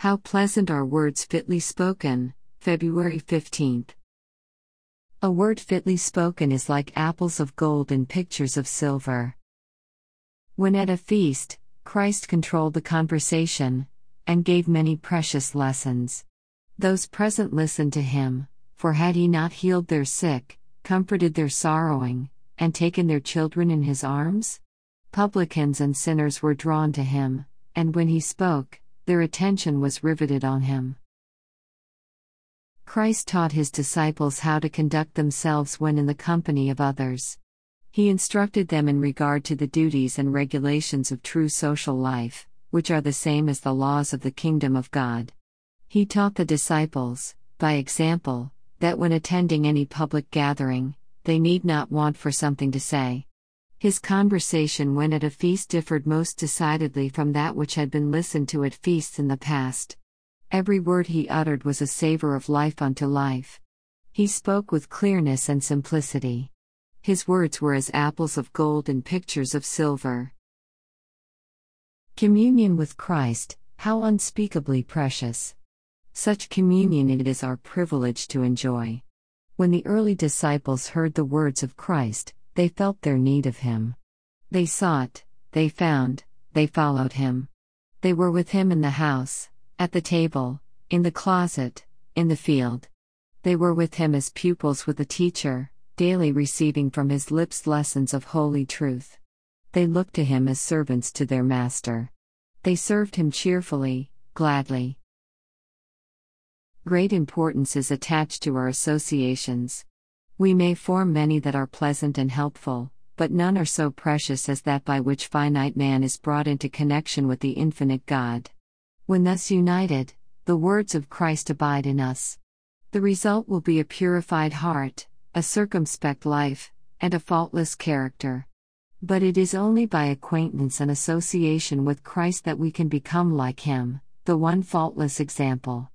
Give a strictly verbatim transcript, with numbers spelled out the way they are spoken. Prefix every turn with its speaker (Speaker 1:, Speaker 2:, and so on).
Speaker 1: How pleasant are words fitly spoken, February fifteenth. A word fitly spoken is like apples of gold in pictures of silver. When at a feast, Christ controlled the conversation, and gave many precious lessons. Those present listened to him, for had he not healed their sick, comforted their sorrowing, and taken their children in his arms? Publicans and sinners were drawn to him, and when he spoke, their attention was riveted on him. Christ taught his disciples how to conduct themselves when in the company of others. He instructed them in regard to the duties and regulations of true social life, which are the same as the laws of the kingdom of God. He taught the disciples, by example, that when attending any public gathering, they need not want for something to say. His conversation when at a feast differed most decidedly from that which had been listened to at feasts in the past. Every word he uttered was a savor of life unto life. He spoke with clearness and simplicity. His words were as apples of gold in pictures of silver. Communion with Christ, how unspeakably precious! Such communion it is our privilege to enjoy. When the early disciples heard the words of Christ, they felt their need of him. They sought, they found, they followed him. They were with him in the house, at the table, in the closet, in the field. They were with him as pupils with a teacher, daily receiving from his lips lessons of holy truth. They looked to him as servants to their master. They served him cheerfully, gladly. Great importance is attached to our associations. We may form many that are pleasant and helpful, but none are so precious as that by which finite man is brought into connection with the infinite God. When thus united, the words of Christ abide in us. The result will be a purified heart, a circumspect life, and a faultless character. But it is only by acquaintance and association with Christ that we can become like him, the one faultless example.